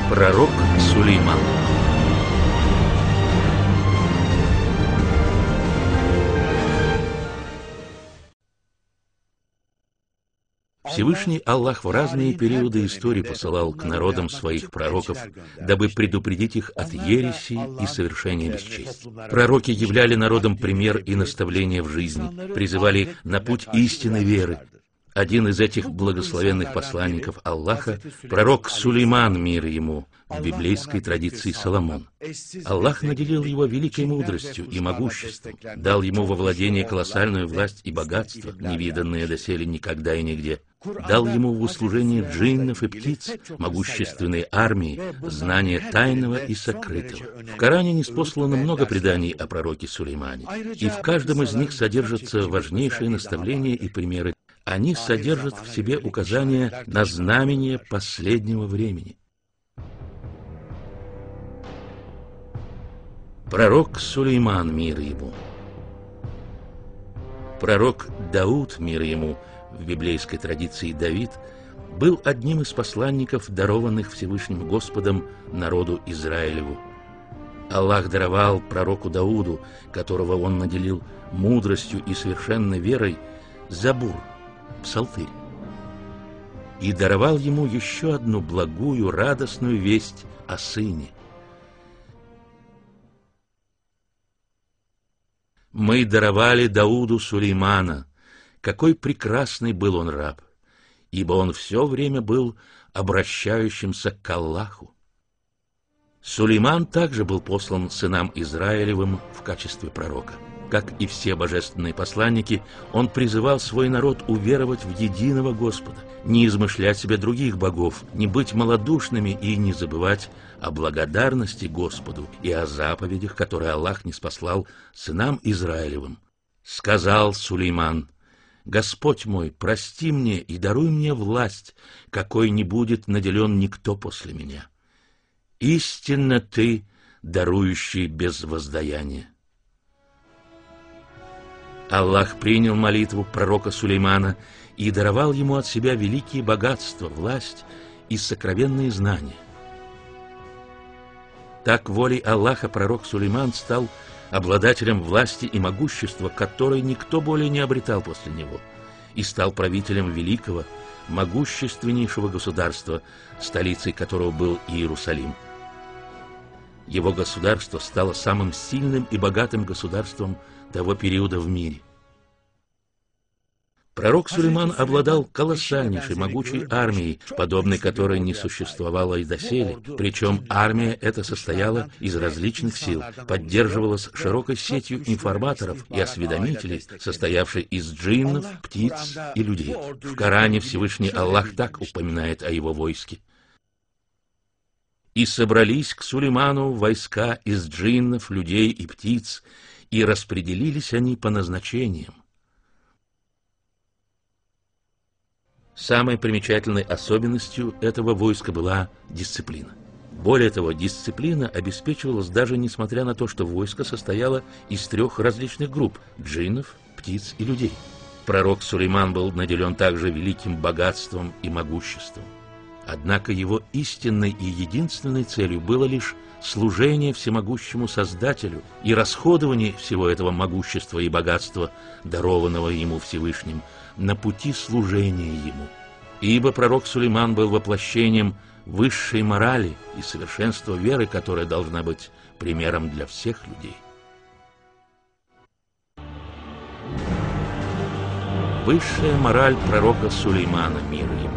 Пророк Сулейман. Всевышний Аллах в разные периоды истории посылал к народам своих пророков, дабы предупредить их от ереси и совершения бесчестия. Пророки являли народам пример и наставление в жизни, призывали на путь истинной веры. Один из этих благословенных посланников Аллаха — пророк Сулейман, мир ему, в библейской традиции Соломон. Аллах наделил его великой мудростью и могуществом, дал ему во владение колоссальную власть и богатство, невиданные доселе никогда и нигде, дал ему в услужение джиннов и птиц, могущественной армии, знания тайного и сокрытого. В Коране ниспослано много преданий о пророке Сулеймане, и в каждом из них содержатся важнейшие наставления и примеры. Они содержат в себе указания на знамения последнего времени. Пророк Сулейман, мир ему. Пророк Дауд, мир ему, в библейской традиции Давид, был одним из посланников, дарованных Всевышним Господом народу Израилеву. Аллах даровал пророку Дауду, которого он наделил мудростью и совершенной верой, Забур, Псалтырь, и даровал ему еще одну благую, радостную весть о сыне. Мы даровали Дауду Сулеймана. Какой прекрасный был он раб, ибо он все время был обращающимся к Аллаху. Сулейман также был послан сынам Израилевым в качестве пророка. Как и все божественные посланники, он призывал свой народ уверовать в единого Господа, не измышлять себе других богов, не быть малодушными и не забывать о благодарности Господу и о заповедях, которые Аллах ниспослал сынам Израилевым. Сказал Сулейман: «Господь мой, прости мне и даруй мне власть, какой не будет наделен никто после меня. Истинно ты, дарующий без воздаяния». Аллах принял молитву пророка Сулеймана и даровал ему от себя великие богатства, власть и сокровенные знания. Так волей Аллаха пророк Сулейман стал обладателем власти и могущества, которое никто более не обретал после него, и стал правителем великого, могущественнейшего государства, столицей которого был Иерусалим. Его государство стало самым сильным и богатым государством того периода в мире. Пророк Сулейман обладал колоссальнейшей могучей армией, подобной которой не существовало и доселе. Причем армия эта состояла из различных сил, поддерживалась широкой сетью информаторов и осведомителей, состоявшей из джиннов, птиц и людей. В Коране Всевышний Аллах так упоминает о его войске: «И собрались к Сулейману войска из джиннов, людей и птиц, и распределились они по назначениям». Самой примечательной особенностью этого войска была дисциплина. Более того, дисциплина обеспечивалась даже несмотря на то, что войско состояло из 3 различных групп – джиннов, птиц и людей. Пророк Сулейман был наделен также великим богатством и могуществом. Однако его истинной и единственной целью было лишь служение всемогущему Создателю и расходование всего этого могущества и богатства, дарованного ему Всевышним, на пути служения ему. Ибо пророк Сулейман был воплощением высшей морали и совершенства веры, которая должна быть примером для всех людей. Высшая мораль пророка Сулеймана, мир ему.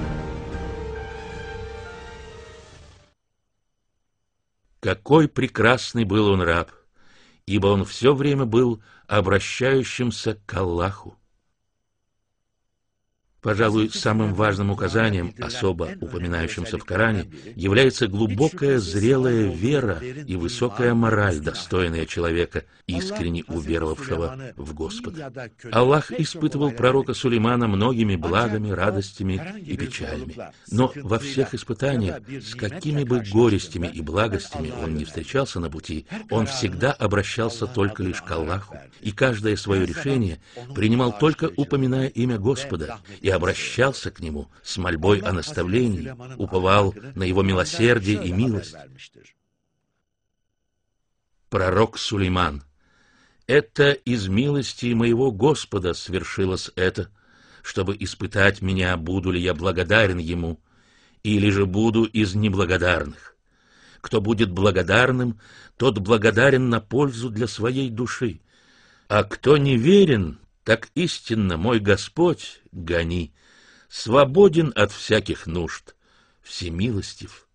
Какой прекрасный был он раб, ибо он все время был обращающимся к Аллаху. Пожалуй, самым важным указанием, особо упоминающимся в Коране, является глубокая зрелая вера и высокая мораль, достойная человека, искренне уверовавшего в Господа. Аллах испытывал пророка Сулеймана многими благами, радостями и печалями. Но во всех испытаниях, с какими бы горестями и благостями он не встречался на пути, он всегда обращался только лишь к Аллаху, и каждое свое решение принимал только упоминая имя Господа, и обращался к Нему с мольбой о наставлении, уповал на Его милосердие и милость. Пророк Сулейман: «Это из милости моего Господа свершилось это, чтобы испытать меня, буду ли я благодарен Ему, или же буду из неблагодарных. Кто будет благодарным, тот благодарен на пользу для своей души, а кто неверен, так истинно мой Господь, гони, свободен от всяких нужд, всемилостив».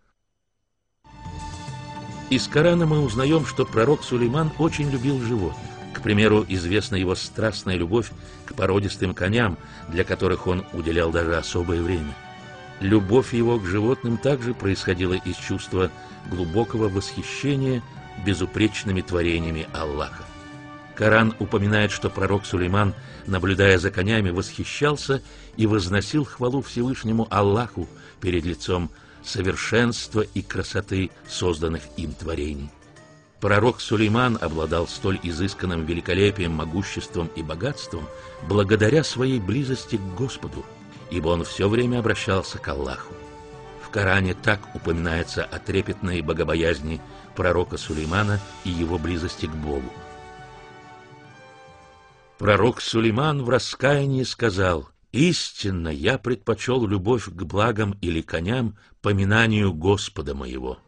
Из Корана мы узнаем, что пророк Сулейман очень любил животных. К примеру, известна его страстная любовь к породистым коням, для которых он уделял даже особое время. Любовь его к животным также происходила из чувства глубокого восхищения безупречными творениями Аллаха. Коран упоминает, что пророк Сулейман, наблюдая за конями, восхищался и возносил хвалу Всевышнему Аллаху перед лицом совершенства и красоты созданных им творений. Пророк Сулейман обладал столь изысканным великолепием, могуществом и богатством благодаря своей близости к Господу, ибо он все время обращался к Аллаху. В Коране так упоминается о трепетной богобоязни пророка Сулеймана и его близости к Богу. Пророк Сулейман в раскаянии сказал: «Истинно я предпочел любовь к благам или коням поминанию Господа моего».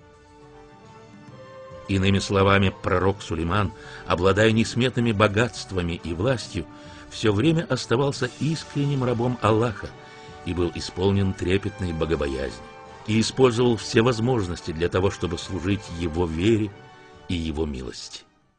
Иными словами, пророк Сулейман, обладая несметными богатствами и властью, все время оставался искренним рабом Аллаха и был исполнен трепетной богобоязни, и использовал все возможности для того, чтобы служить Его вере и Его милости.